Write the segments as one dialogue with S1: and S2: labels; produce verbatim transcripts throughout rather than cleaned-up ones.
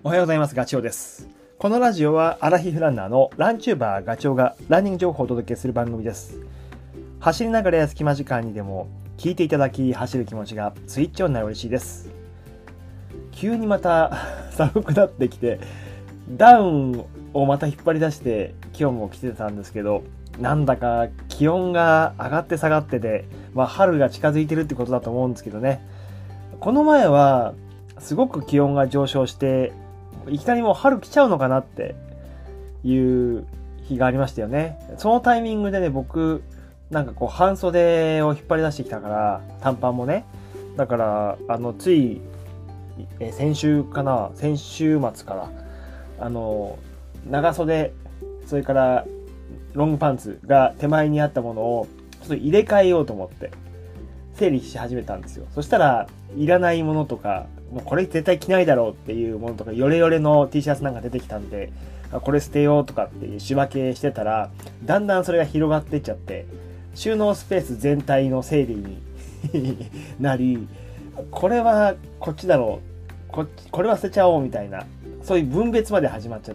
S1: おはようございます。ガチョウです。このラジオはアラヒフランナーのランチューバーガチョウがランニング情報をお届けする番組です。走りながらや隙間時間にでも聞いていただき、走る気持ちがスイッチオンになる嬉しいです。急にまた寒くなってきて、ダウンをまた引っ張り出して今日も着てたんですけど、なんだか気温が上がって下がってで、まあ春が近づいてるってことだと思うんですけどね。この前はすごく気温が上昇して、いきなりもう春来ちゃうのかなっていう日がありましたよね。そのタイミングでね、僕なんかこう半袖を引っ張り出してきたから、短パンもね。だからあのついえ先週かな、先週末からあの長袖、それからロングパンツが手前にあったものをちょっと入れ替えようと思って整理し始めたんですよ。そしたらいらないものとか、もうこれ絶対着ないだろうっていうものとか、ヨレヨレの T シャツなんか出てきたんで、これ捨てようとかっていう仕分けしてたら、だんだんそれが広がっていっちゃって、収納スペース全体の整理になり、これはこっちだろう、ここれは捨てちゃおうみたいな、そういう分別まで始まっちゃって、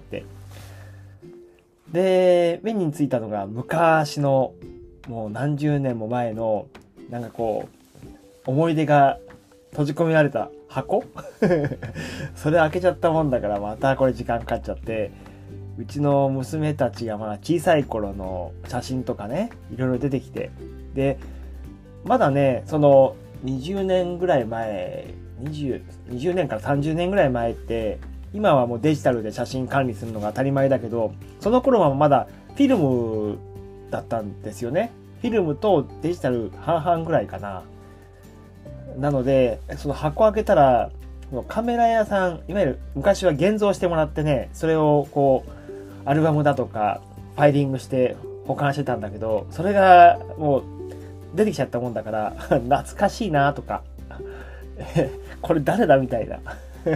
S1: で目についたのが昔のもう何十年も前のなんかこう思い出が閉じ込められた箱それ開けちゃったもんだから、またこれ時間かかっちゃって、うちの娘たちがまだ小さい頃の写真とかね、いろいろ出てきて、でまだね、そのにじゅうねんぐらい前、20、にじゅうねんからさんじゅうねんぐらい前って、今はもうデジタルで写真管理するのが当たり前だけど、その頃はまだフィルムだったんですよね。フィルムとデジタル半々ぐらいかな。なので、その箱開けたら、カメラ屋さん、いわゆる昔は現像してもらってね、それをこう、アルバムだとか、ファイリングして保管してたんだけど、それがもう出てきちゃったもんだから、懐かしいなとか、これ誰だみたいな。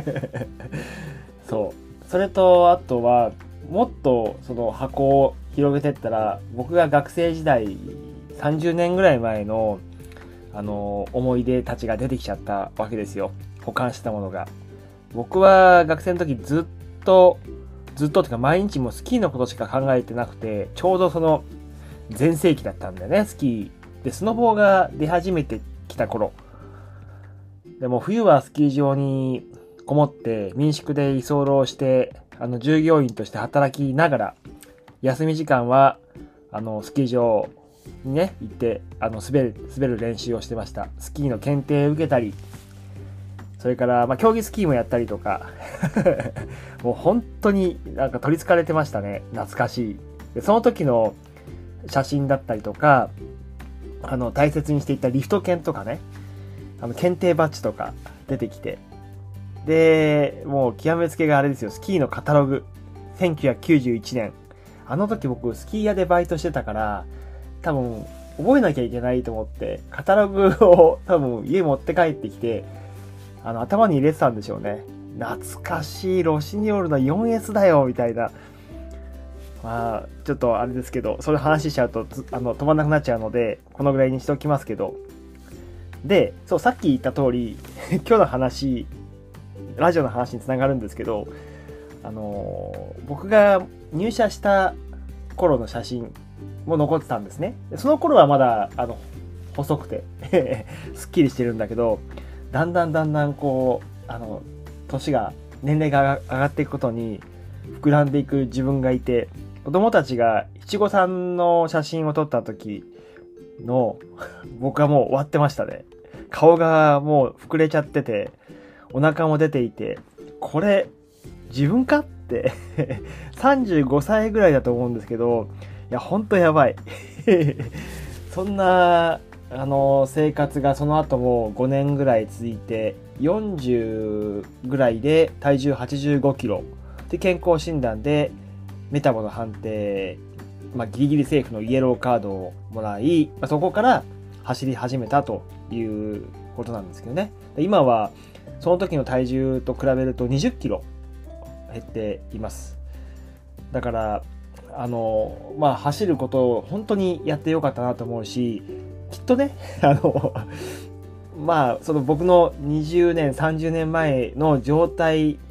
S1: そう。それと、あとは、もっとその箱を広げてったら、僕が学生時代、さんじゅうねんぐらい前の、あの、思い出たちが出てきちゃったわけですよ。保管してたものが。僕は学生の時ずっと、ずっとっていうか毎日もスキーのことしか考えてなくて、ちょうどその全盛期だったんだよね、スキー。で、スノボーが出始めてきた頃。でも冬はスキー場にこもって民宿で居候して、あの従業員として働きながら、休み時間はあのスキー場にね行ってあの滑る滑る練習をしてました。スキーの検定を受けたり、それからまあ競技スキーもやったりとか、もう本当になんか取り憑かれてましたね。懐かしい。でその時の写真だったりとか、あの大切にしていたリフト券とかね、あの検定バッジとか出てきて、でもう極めつけがあれですよ、スキーのカタログ。せんきゅうひゃくきゅうじゅういちねん、あの時僕スキー屋でバイトしてたから、多分覚えなきゃいけないと思ってカタログを多分家持って帰ってきて、あの頭に入れてたんでしょうね。懐かしい、ロシニオールの フォーエス だよみたいな。まあちょっとあれですけど、それ話しちゃうとあの止まんなくなっちゃうので、このぐらいにしておきますけど。で、そうさっき言った通り今日の話、ラジオの話につながるんですけど、あのー、僕が入社した頃の写真も残ってたんですね。その頃はまだあの細くてすっきりしてるんだけど、だんだんだんだんこうあの年が年齢が上がっていくことに膨らんでいく自分がいて、子供たちが七五三の写真を撮った時の僕はもう終わってましたね。顔がもう膨れちゃってて、お腹も出ていて、これ自分かってさんじゅうごさいぐらいだと思うんですけど、いやほんとやばいそんなあの生活がその後もごねんぐらい続いて、よんじゅうぐらいで体重はちじゅうごキロで、健康診断でメタボの判定、まあ、ギリギリセーフのイエローカードをもらい、まあ、そこから走り始めたということなんですけどね。今はその時の体重と比べるとにじゅっキロ減っています。だからあのまあ走ることを本当にやってよかったなと思うし、きっとねあのまあその僕のにじゅうねんさんじゅうねんまえの状態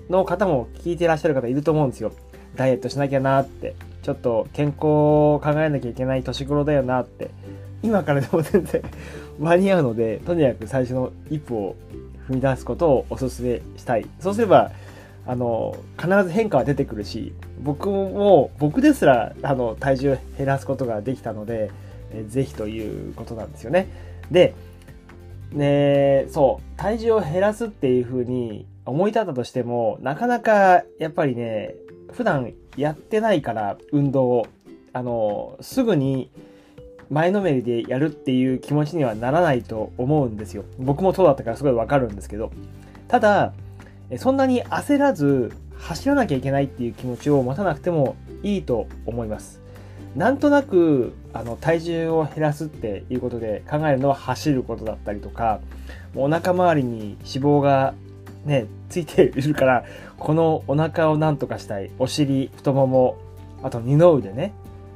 S1: の方も聞いてらっしゃる方いると思うんですよ。ダイエットしなきゃなって、ちょっと健康を考えなきゃいけない年頃だよなって、今からでも全然間に合うので、とにかく最初の一歩を踏み出すことをお勧めしたい。そうすればあの必ず変化は出てくるし、僕も僕ですらあの体重減らすことができたので、えぜひということなんですよね。で、ね、そう体重を減らすっていう風に思い立ったとしても、なかなかやっぱりね、普段やってないから運動をあのすぐに前のめりでやるっていう気持ちにはならないと思うんですよ。僕もそうだったからすごいわかるんですけど、ただそんなに焦らず走らなきゃいけないっていう気持ちを持たなくてもいいと思います。なんとなくあの体重を減らすっていうことで考えるのは走ることだったりとか、お腹周りに脂肪がねついているから、このお腹をなんとかしたい、お尻、太もも、あと二の腕ね。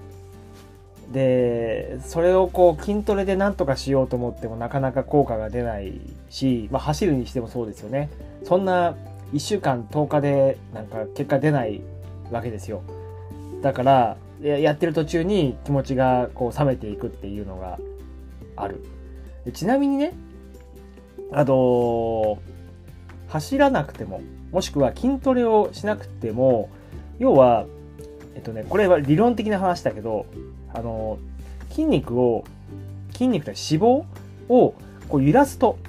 S1: でそれをこう筋トレでなんとかしようと思ってもなかなか効果が出ないし、まあ、走るにしてもそうですよね。そんないっしゅうかんとおかでなんか結果出ないわけですよ。だからやってる途中に気持ちがこう冷めていくっていうのがある。でちなみにね、あの走らなくても、もしくは筋トレをしなくても、要はえっとねこれは理論的な話だけど、あの筋肉を筋肉と脂肪をこう揺らすと、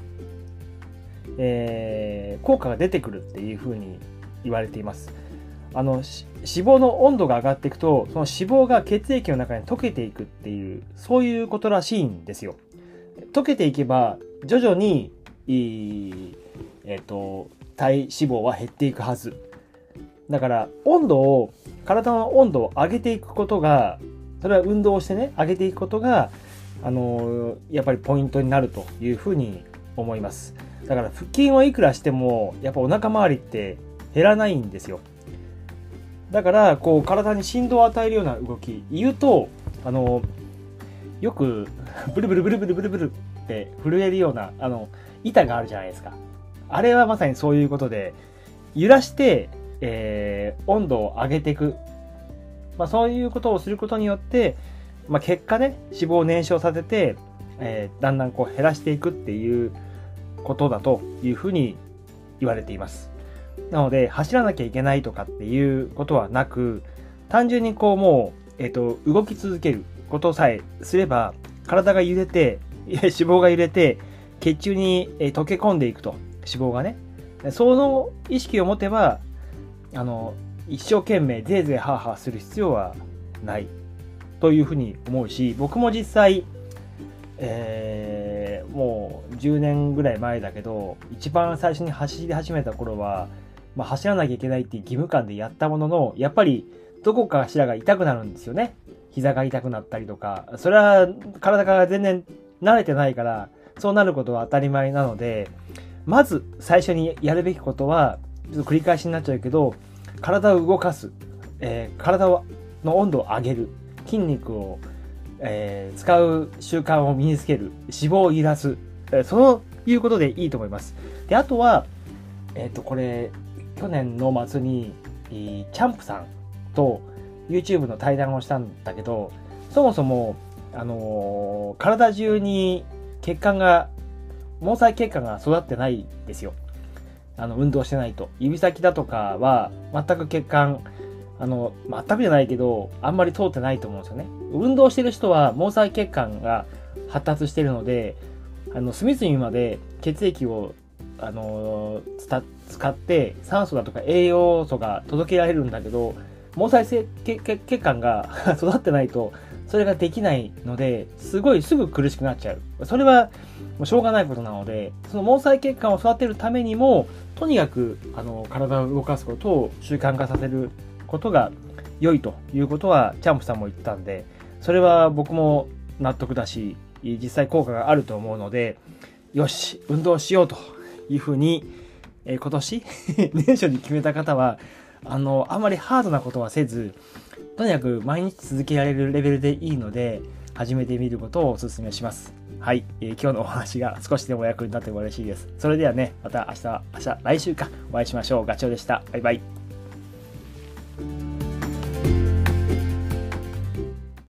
S1: えー、効果が出てくるっていうふうに言われています。あの脂肪の温度が上がっていくと、その脂肪が血液の中に溶けていくっていう、そういうことらしいんですよ。溶けていけば徐々にえっと体脂肪は減っていくはずだから、温度を体の温度を上げていくことが、それは運動をしてね上げていくことがあのやっぱりポイントになるというふうに思います。だから腹筋をいくらしてもやっぱお腹周りって減らないんですよ。だからこう体に振動を与えるような動き言うと、あのよくブルブルブルブルブルブルって震えるようなあの板があるじゃないですか。あれはまさにそういうことで、揺らして、えー、温度を上げていく、まあ、そういうことをすることによって、まあ、結果ね脂肪を燃焼させて、えー、だんだんこう減らしていくっていうことだというふうに言われています。なので走らなきゃいけないとかっていうことはなく、単純にこうもう、えーと、動き続けることさえすれば、体が揺れて脂肪が揺れて血中に溶け込んでいくと、脂肪がね、その意識を持てば、あの一生懸命ぜいぜいハーハーする必要はないというふうに思うし、僕も実際、えー、もうじゅうねんぐらい前だけど、一番最初に走り始めた頃は、まあ、走らなきゃいけないっていう義務感でやったものの、やっぱりどこかしらが痛くなるんですよね。膝が痛くなったりとか、それは体が全然慣れてないからそうなることは当たり前なので、まず最初にやるべきことは、ちょっと繰り返しになっちゃうけど、体を動かす、えー、体の温度を上げる、筋肉を、えー、使う習慣を身につける、脂肪を揺らす、えー、そういうことでいいと思います。で、あとは、えっと、これ、去年の末に、チャンプさんと YouTube の対談をしたんだけど、そもそも、あのー、体中に血管が、毛細血管が育ってないんですよ。あの、運動してないと。指先だとかは、全く血管、あの、全くじゃないけど、あんまり通ってないと思うんですよね。運動してる人は毛細血管が発達してるので、あの、隅々まで血液を、あのー、使って酸素だとか栄養素が届けられるんだけど、毛細血管が育ってないとそれができないので、すごいすぐ苦しくなっちゃう。それはもうしょうがないことなので、その毛細血管を育てるためにも、とにかくあの体を動かすことを習慣化させることが良いということはチャンプさんも言ったんで、それは僕も納得だし、実際効果があると思うので、よし運動しようというふうに、えー、今年年初に決めた方は、あのあんまりハードなことはせず、とにかく毎日続けられるレベルでいいので始めてみることをお勧めします。 はい、えー今日のお話が少しでも役に立っても嬉しいです。それではね、また明日、明日、来週かお会いしましょう。ガチョウでした。バイバイ。